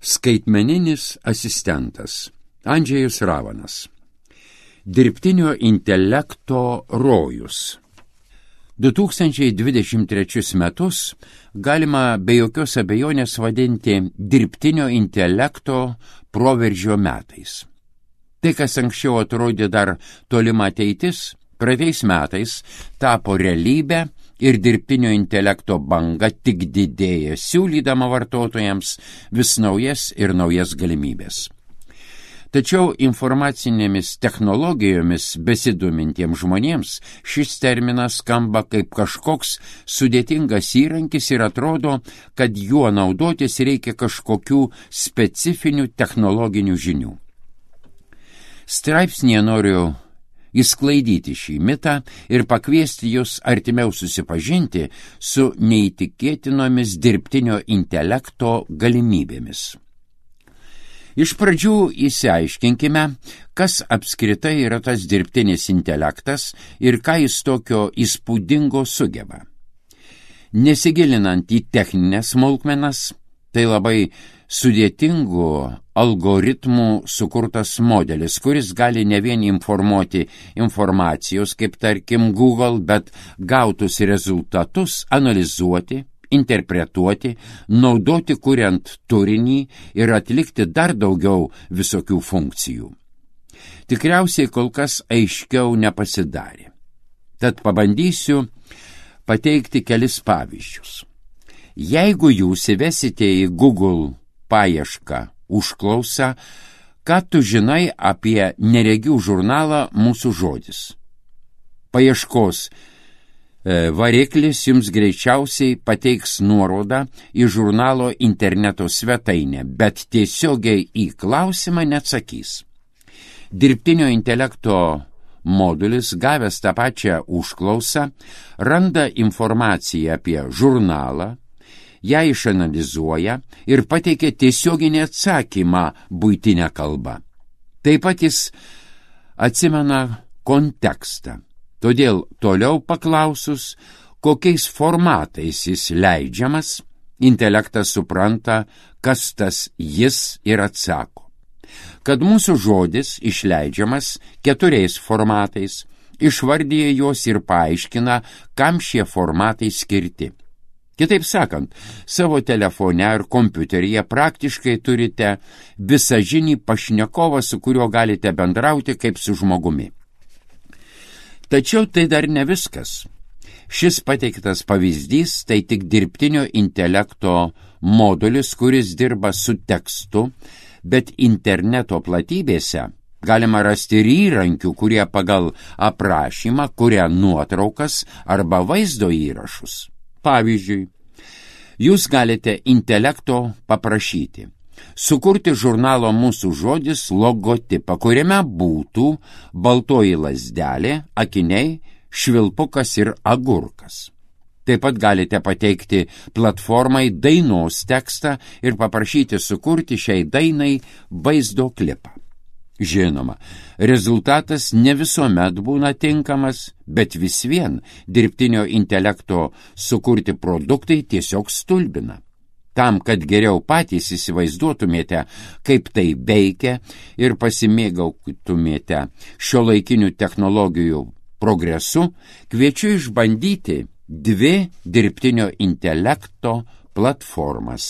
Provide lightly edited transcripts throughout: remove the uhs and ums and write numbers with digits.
Skaitmeninis asistentas Andžejus Ravanas. Dirbtinio intelekto rojus. 2023 metus galima be jokios abejonės vadinti dirbtinio intelekto proveržio metais. Tai, kas anksčiau atrodė dar tolima ateitis, praeitais metais tapo realybę ir dirbtinio intelekto banga tik didėja, siūlydama vartotojams vis naujas ir naujas galimybės. Tačiau informacinėmis technologijomis besidomintiems žmonėms šis terminas skamba kaip kažkoks sudėtingas įrankis ir atrodo, kad juo naudotis reikia kažkokių specifinių technologinių žinių. Straipsnėje noriu išsklaidyti šį mitą ir pakviesti jus artimiau susipažinti su neįtikėtinomis dirbtinio intelekto galimybėmis. Iš pradžių išsiaiškinkime, kas apskritai yra tas dirbtinis intelektas ir ką jis tokio įspūdingo sugeba. Nesigilinant į techninės smulkmenas, tai labai sudėtingų algoritmų sukurtas modelis, kuris gali ne vien informuoti informacijos, kaip tarkim Google, bet gautus rezultatus analizuoti, interpretuoti, naudoti kuriant turinį ir atlikti dar daugiau visokių funkcijų. Tikriausiai kol kas aiškiau nepasidarė. Tad pabandysiu pateikti kelis pavyzdžius. Jeigu jūs įvesite į Google paiešką užklausą, ką tu žinai apie neregių žurnalą Mūsų žodis. Paieškos variklis jums greičiausiai pateiks nuorodą į žurnalo interneto svetainę, bet tiesiogiai į klausimą neatsakys. Dirbtinio intelekto modulis, gavęs tą pačią užklausą, randa informaciją apie žurnalą, ją išanalizuoja ir pateikia tiesioginį atsakymą buitinę kalbą. Taip pat jis atsimena kontekstą. Todėl toliau paklausus, kokiais formatais jis leidžiamas, intelektas supranta, kas tas jis ir atsako. Kad Mūsų žodis išleidžiamas 4 formatais, išvardyja juos ir paaiškina, kam šie formatai skirti. Kitaip sakant, savo telefone ar kompiuteryje praktiškai turite visažinį pašnekovą, su kuriuo galite bendrauti kaip su žmogumi. Tačiau tai dar ne viskas. Šis pateiktas pavyzdys tai tik dirbtinio intelekto modulis, kuris dirba su tekstu, bet interneto platybėse galima rasti ir įrankių, kurie pagal aprašymą kuria nuotraukas arba vaizdo įrašus. Pavyzdžiui, jūs galite intelekto paprašyti sukurti žurnalo Mūsų žodis logotipą, kuriame būtų baltoji lazdelė, akiniai, švilpukas ir agurkas. Taip pat galite pateikti platformai dainos tekstą ir paprašyti sukurti šiai dainai vaizdo klipą. Žinoma, rezultatas ne visuomet būna tinkamas, bet vis vien dirbtinio intelekto sukurti produktai tiesiog stulbina. Tam, kad geriau patys įsivaizduotumėte, kaip tai veikia ir pasimėgautumėte šiuolaikinių technologijų progresu, kviečiu išbandyti 2 dirbtinio intelekto platformas.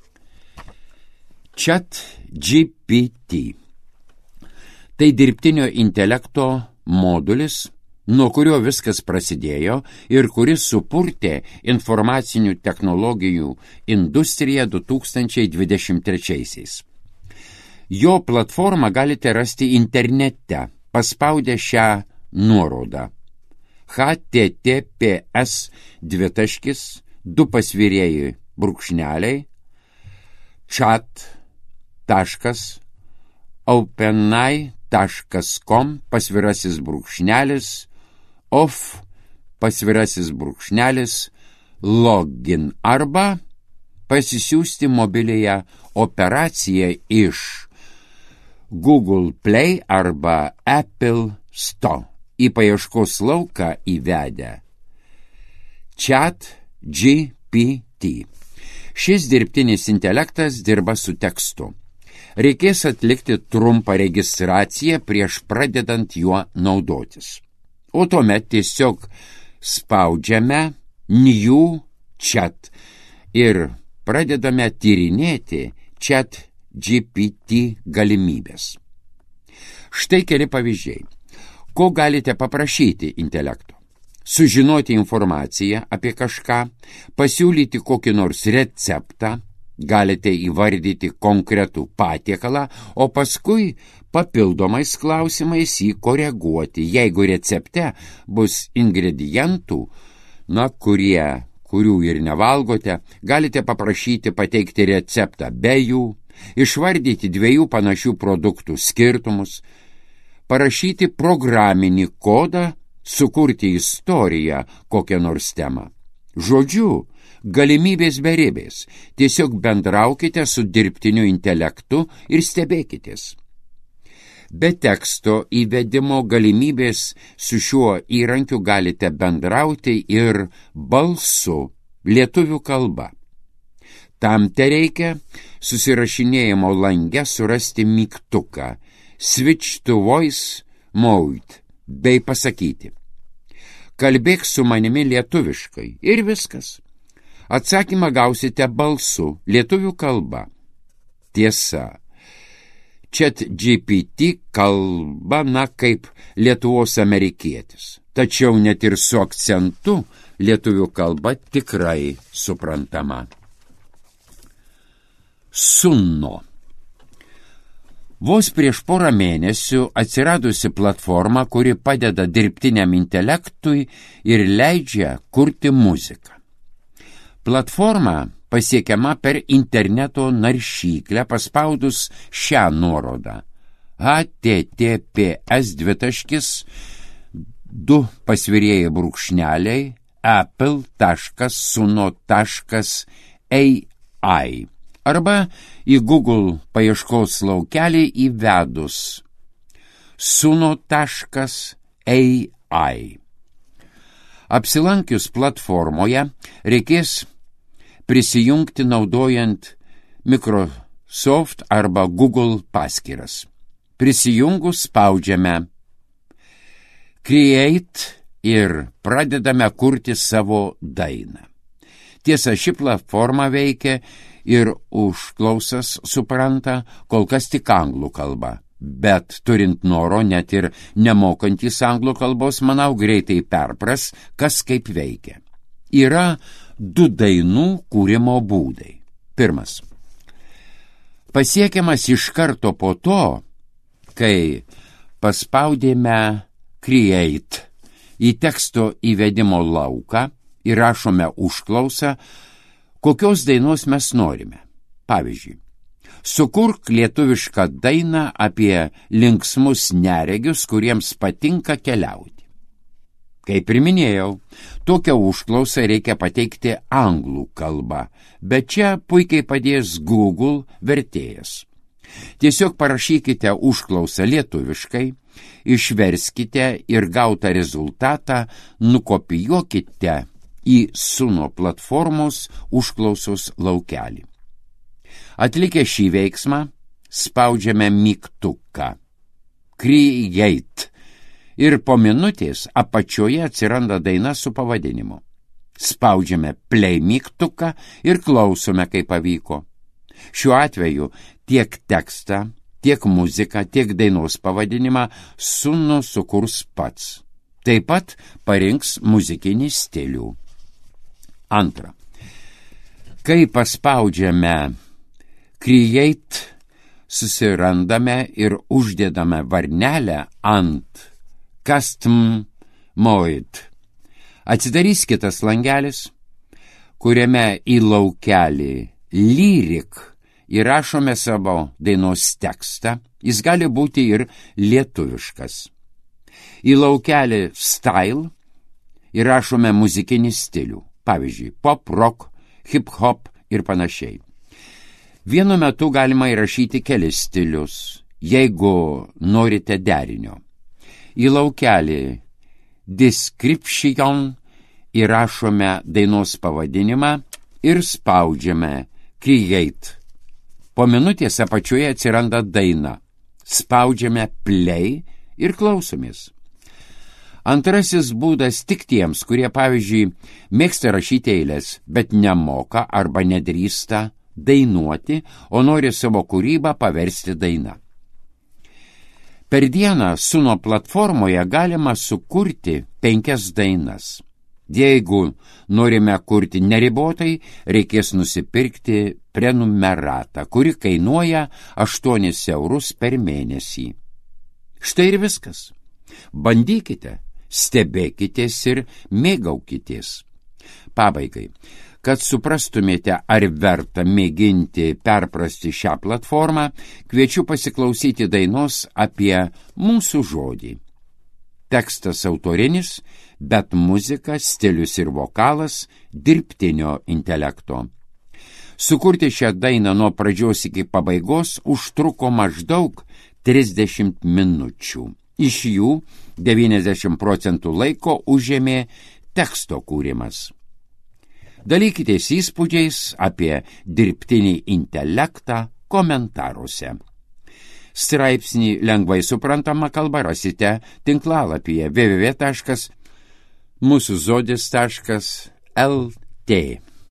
ChatGPT. Tai dirbtinio intelekto modulis, nuo kurio viskas prasidėjo ir kuris supurtė informacinių technologijų industriją 2023. Jo platformą galite rasti internete, paspaudę šią nuorodą. https://openai.com/off/login arba pasisiųsti mobiliąją operaciją iš Google Play arba Apple Store. Į paieškos lauką įvedę ChatGPT. Šis dirbtinis intelektas dirba su tekstu. Reikės atlikti trumpą registraciją prieš pradedant juo naudotis. O tuomet tiesiog spaudžiame New Chat ir pradedame tyrinėti ChatGPT galimybės. Štai keli pavyzdžiai. Ko galite paprašyti intelekto? Sužinoti informaciją apie kažką, pasiūlyti kokį nors receptą, galite įvardyti konkretų patiekalą, o paskui papildomais klausimais jį koreguoti, jeigu recepte bus ingredientų, kurių ir nevalgote, galite paprašyti pateikti receptą be jų, išvardyti 2 panašių produktų skirtumus, parašyti programinį kodą, sukurti istoriją kokią nors temą. Žodžiu, galimybės beribės. Tiesiog bendraukite su dirbtiniu intelektu ir stebėkitės. Be teksto įvedimo galimybės su šiuo įrankiu galite bendrauti ir balsu, lietuvių kalba. Tam tereikia susirašinėjimo lange surasti mygtuką Switch to Voice Mode bei pasakyti: kalbėk su manimi lietuviškai ir viskas. Atsakymą gausite balsu, lietuvių kalba. Tiesa, ChatGPT kalba kaip Lietuvos amerikietis, tačiau net ir su akcentu lietuvių kalba tikrai suprantama. Sunno. Vos prieš porą mėnesių atsiradusi platforma, kuri padeda dirbtiniam intelektui ir leidžia kurti muziką. Platforma pasiekiama per interneto naršyklę paspaudus šią nuorodą https://apple.suno.ai arba į Google paieškos laukelį įvedus suno.ai. Apsilankius platformoje reikės prisijungti naudojant Microsoft arba Google paskyras. Prisijungus spaudžiame Create ir pradedame kurti savo dainą. Tiesa, ši platforma veikia ir užklausas supranta kol kas tik anglų kalba, bet turint noro net ir nemokantys anglų kalbos, manau, greitai perpras, kas kaip veikia. Yra 2 dainų kūrimo būdai. Pirmas. Pasiekiamas iš karto po to, kai paspaudėme Create į teksto įvedimo lauką ir rašome užklausą, kokios dainos mes norime. Pavyzdžiui, sukurk lietuvišką dainą apie linksmus neregius, kuriems patinka keliauti. Kaip ir minėjau, tokią užklausą reikia pateikti anglų kalba, bet čia puikiai padės Google vertėjas. Tiesiog parašykite užklausą lietuviškai, išverskite ir gautą rezultatą nukopijuokite į Suno platformos užklausos laukelį. Atlikę šį veiksmą, spaudžiame mygtuką Create ir po minutės apačioje atsiranda daina su pavadinimu. Spaudžiame play mygtuką ir klausome, kaip pavyko. Šiuo atveju tiek tekstą, tiek muziką, tiek dainos pavadinimą Suno sukurs pats. Taip pat parinks muzikinį stilių. Antra. Kai paspaudžiame Create, susirandame ir uždedame varnelę ant Custom Mode. Atsidarys kitas langelis, kuriame į laukelį Lyric įrašome savo dainos tekstą, jis gali būti ir lietuviškas. Į laukelį Style įrašome muzikinį stilių, pavyzdžiui, pop, rock, hip-hop ir panašiai. Vienu metu galima įrašyti kelis stilius, jeigu norite derinio. Į laukelį Description įrašome dainos pavadinimą ir spaudžiame Create. Po minutės apačioje atsiranda daina. Spaudžiame Play ir klausomės. Antrasis būdas tik tiems, kurie, pavyzdžiui, mėgsta rašyti eiles, bet nemoka arba nedrįsta dainuoti, o nori savo kūrybą paversti daina. Per dieną Suno platformoje galima sukurti 5 dainas. Jeigu norime kurti neribotai, reikės nusipirkti prenumeratą, kuri kainuoja 8 eurus per mėnesį. Štai ir viskas. Bandykite, stebėkitės ir mėgaukitės. Pabaigai, kad suprastumėte, ar verta mėginti perprasti šią platformą, kviečiu pasiklausyti dainos apie mūsų žodį. Tekstas autorinis, bet muzika, stilius ir vokalas dirbtinio intelekto. Sukurti šią dainą nuo pradžios iki pabaigos užtruko maždaug 30 minučių. Iš jų 90% laiko užėmė teksto kūrimas. Dalykitės įspūdžiais apie dirbtinį intelektą komentaruose. Straipsnį lengvai suprantama kalba rasite tinklalapyje www.musuzodis.lt.